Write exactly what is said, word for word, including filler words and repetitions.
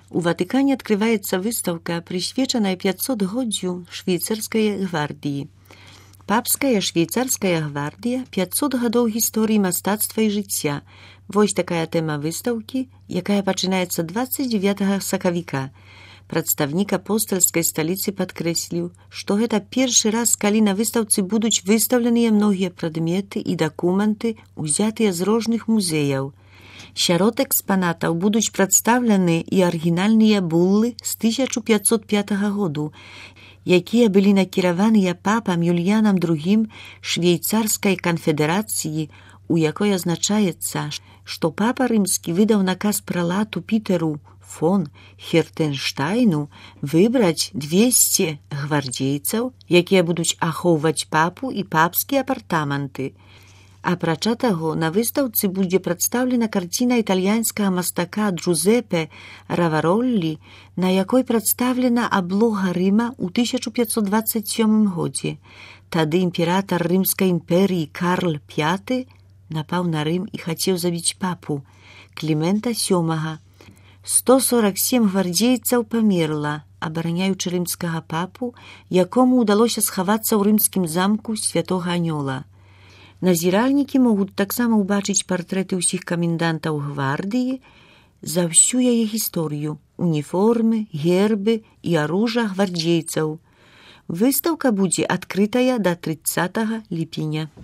У Ватыкане открывается выставка, присвечаная пятьсотгоддзю швейцарской гвардии. Папская швейцарская гвардия – пятьсот гадоў гісторыі мастацтва і жыцця. Вось такая тэма выстаўкі, якая пачынаецца двадцать девятого сакавіка. Прадстаўнік апостальскай сталіцы падкрэсліў, што гэта першы раз, калі на выстаўцы будуць выстаўленыя многія прадметы і дакументы, узятыя з розных музеяў. Сярод экспанатаў будуць прадстаўлены і арыгінальныя буллы з тысяча пятьсот пятого году, якія былі накіраваныя папам Юліянам другім швейцарскай канфедэрацыі, у якой азначаецца, што папа рымскі выдаў наказ прэлату Пітеру фон Хертенштайну выбраць двесце гвардзейцаў, якія будуць ахоўваць папу і папскія апартаменты. Апрача таго, на выстаўцы будзе прадстаўлена карціна італьянскага мастака Джузепе Равароллі, на якой прадстаўлена аблога Рыма ў тысяча пятьсот двадцать сёмым годзе. Тады імператар рымскай імперыі Карл пяты напаў на Рым і хацеў забіць папу Клімента сёмага. сто сорок семь гвардзейцаў памерла, абараняючы рымскага папу, якому ўдалося схавацца ў рымскім замку святога Анёла. Назіральнікі могуць таксама ўбачыць партрэты ўсіх камендантаў гвардыі за ўсю яе гісторыю, уніформы, гербы і аружа гвардзейцаў. Выстаўка будзе адкрытая да трыццатага ліпеня.